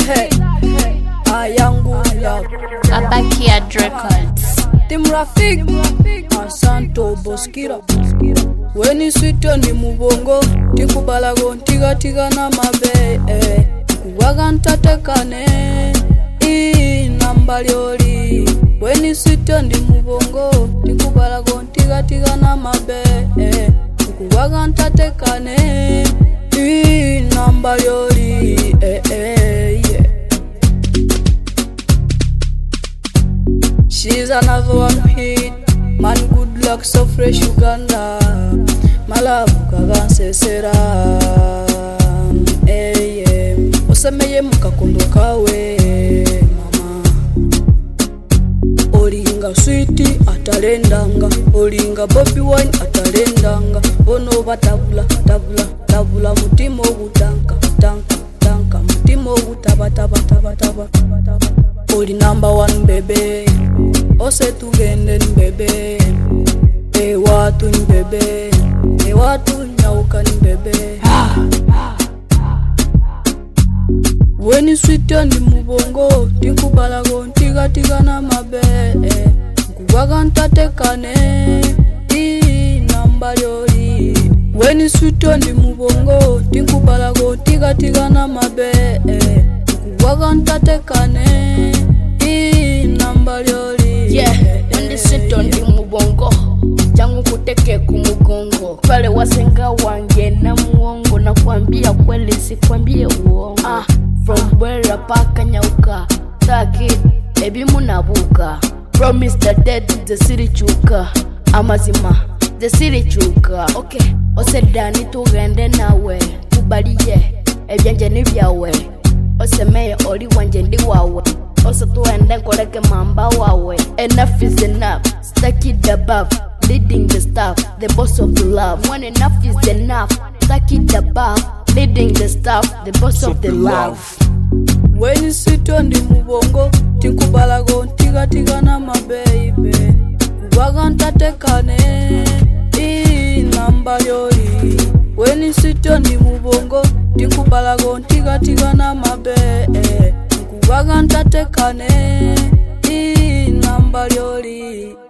Hey, ayangu ya Backyard Records. Tim Rafik Asanto Boskira Weni swito ni mubongo Tikubalago tiga tiga na mabe Kuwaganta tekane Namba lioli Weni swito ni mubongo Tikubalago tiga tiga na mabe Kuwaganta tekane Namba lioli She's another one hit. Man, good luck, so fresh Uganda. Malavu kagansesera. Osemeye mukakondo kawe mama. Olinga sweetie atalendanga. Olinga Bobby Wine atalendanga. Ono batabula tabula tabula mutimo gutanka tanka tanka mutimo gutaba taba taba taba. Ori number one baby. Ose tugende mbebe watu mbebe watu nyauka mbebe Weni swito ni mubongo Tikubalago tiga tiga na mabe Kuwaganta tekane Namba lioli Weni swito ni mubongo Tikubalago tiga tiga na mabe Kuwaganta tekane Namba lioli Wendi sito ndi mubongo Jangu kuteke kumugongo Pale wasenga wange na muongo Na kuambia kweli si kuambia uongo From Bwera paka nyauka Taki, ebi munabuka Promise the dead, the city chuka Amazima, the city chuka Okay, osedani tugende nawe Kubaliye, ebyanje nibyawe Osemeye oli wanje ndi wawe Oso tuende koreke mamba wawe Enough is enough, stuck it above Leading the staff, the boss of the love When enough is enough, stuck it above Leading the staff, the boss of the love Weni swito ndi mubongo Tikubalago tiga tiga na mabebe Kuwaganta tekane Namba lioli Weni swito ndi mubongo Tikubalago tiga tiga na mabebe Kuwaganta tekane Namba lioli